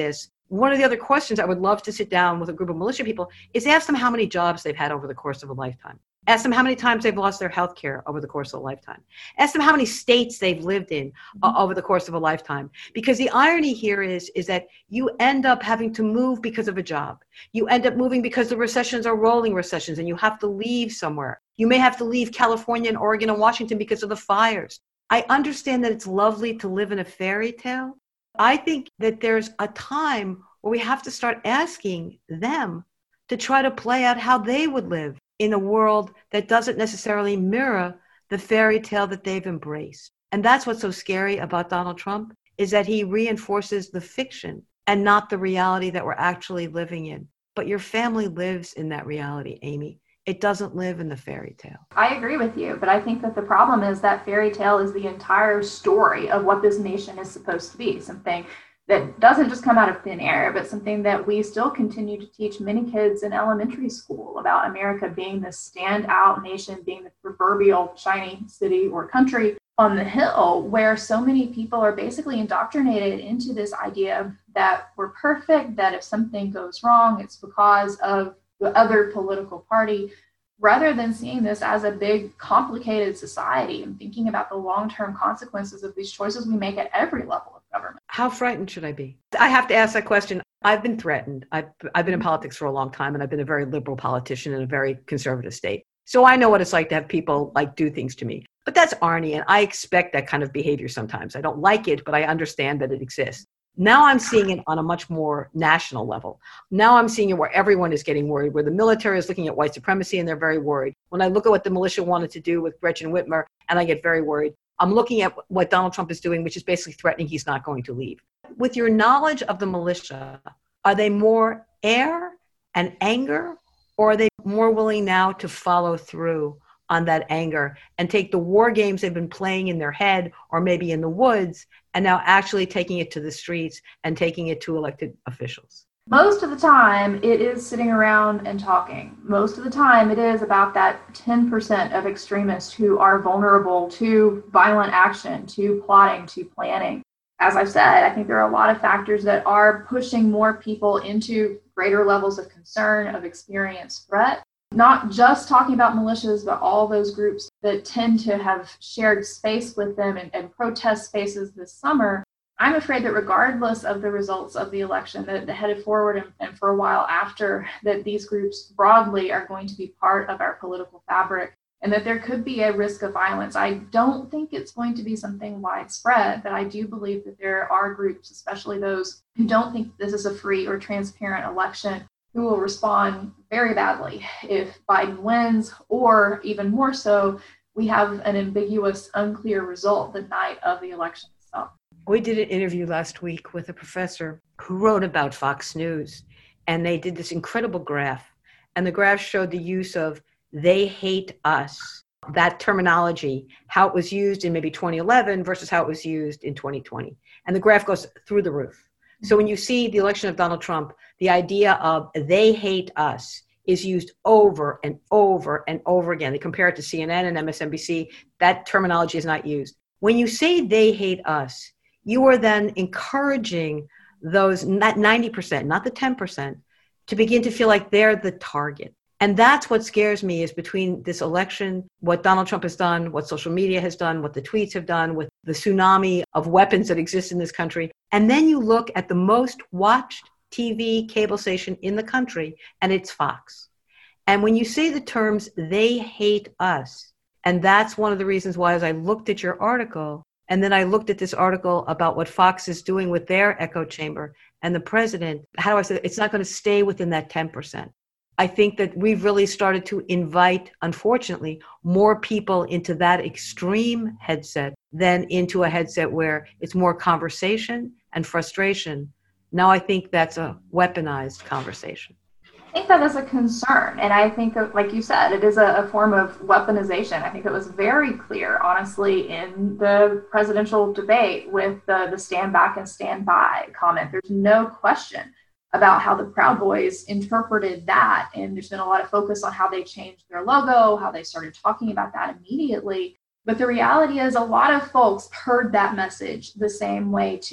one of the other questions I would love to sit down with a group of militia people is ask them how many jobs they've had over the course of a lifetime. Ask them how many times they've lost their health care over the course of a lifetime. Ask them how many states they've lived in uh, over the course of a lifetime. Because the irony here is, is that you end up having to move because of a job. You end up moving because the recessions are rolling recessions and you have to leave somewhere. You may have to leave California and Oregon and Washington because of the fires. I understand that it's lovely to live in a fairy tale. I think that there's a time where we have to start asking them to try to play out how they would live in a world that doesn't necessarily mirror the fairy tale that they've embraced. And that's what's so scary about Donald Trump, is that he reinforces the fiction and not the reality that we're actually living in. But your family lives in that reality, Amy. It doesn't live in the fairy tale. I agree with you, but I think that the problem is that fairy tale is the entire story of what this nation is supposed to be, something that doesn't just come out of thin air, but something that we still continue to teach many kids in elementary school about America being this standout nation, being the proverbial shiny city or country on the hill, where so many people are basically indoctrinated into this idea that we're perfect, that if something goes wrong, it's because of the other political party, rather than seeing this as a big, complicated society and thinking about the long-term consequences of these choices we make at every level of government. How frightened should I be? I have to ask that question. I've been threatened. I've, I've been in politics for a long time, and I've been a very liberal politician in a very conservative state. So I know what it's like to have people like do things to me. But that's Arnie, and I expect that kind of behavior sometimes. I don't like it, but I understand that it exists. Now I'm seeing it on a much more national level. Now I'm seeing it where everyone is getting worried, where the military is looking at white supremacy and they're very worried. When I look at what the militia wanted to do with Gretchen Whitmer, and I get very worried, I'm looking at what Donald Trump is doing, which is basically threatening he's not going to leave. With your knowledge of the militia, are they more air and anger, or are they more willing now to follow through on that anger and take the war games they've been playing in their head or maybe in the woods and now actually taking it to the streets and taking it to elected officials? Most of the time, it is sitting around and talking. Most of the time, it is about that ten percent of extremists who are vulnerable to violent action, to plotting, to planning. As I've said, I think there are a lot of factors that are pushing more people into greater levels of concern, of experienced threat. Not just talking about militias, but all those groups that tend to have shared space with them and, and protest spaces this summer. I'm afraid that regardless of the results of the election, that, that headed forward and, and for a while after, that these groups broadly are going to be part of our political fabric, and that there could be a risk of violence. I don't think it's going to be something widespread, but I do believe that there are groups, especially those who don't think this is a free or transparent election, who will respond very badly if Biden wins, or even more so, we have an ambiguous, unclear result the night of the election itself. We did an interview last week with a professor who wrote about Fox News, and they did this incredible graph. And the graph showed the use of "they hate us," that terminology, how it was used in maybe twenty eleven versus how it was used in twenty twenty. And the graph goes through the roof. So when you see the election of Donald Trump, the idea of "they hate us" is used over and over and over again. They compare it to C N N and M S N B C. That terminology is not used. When you say "they hate us," you are then encouraging those not ninety percent, not the ten percent, to begin to feel like they're the target. And that's what scares me, is between this election, what Donald Trump has done, what social media has done, what the tweets have done, with the tsunami of weapons that exist in this country. And then you look at the most watched T V cable station in the country, and it's Fox. And when you say the terms "they hate us," and that's one of the reasons why, as I looked at your article, and then I looked at this article about what Fox is doing with their echo chamber and the president, how do I say it? It's not going to stay within that ten percent. I think that we've really started to invite, unfortunately, more people into that extreme headset than into a headset where it's more conversation and frustration. Now I think that's a weaponized conversation. I think that is a concern. And I think that, like you said, it is a, a form of weaponization. I think it was very clear, honestly, in the presidential debate with the, the stand back and stand by comment. There's no question about how the Proud Boys interpreted that. And there's been a lot of focus on how they changed their logo, how they started talking about that immediately. But the reality is a lot of folks heard that message the same way too.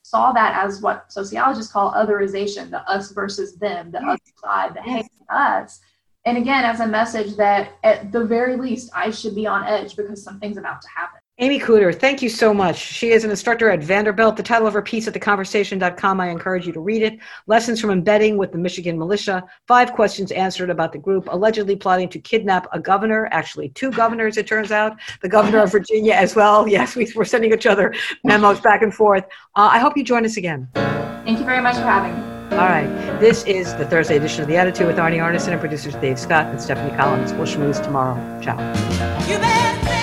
saw that as what sociologists call otherization, the us versus them, the other side, the hate us. And again, as a message that at the very least, I should be on edge because something's about to happen. Amy Cooter, thank you so much. She is an instructor at Vanderbilt. The title of her piece at the conversation dot com, I encourage you to read it. Lessons from Embedding with the Michigan Militia. Five questions answered about the group allegedly plotting to kidnap a governor, actually two governors, it turns out. The governor of Virginia as well. Yes, we, we're sending each other memos back and forth. Uh, I hope you join us again. Thank you very much for having me. All right. This is the Thursday edition of The Attitude with Arnie Arnesen and producers Dave Scott and Stephanie Collins. We'll schmooze tomorrow. Ciao. You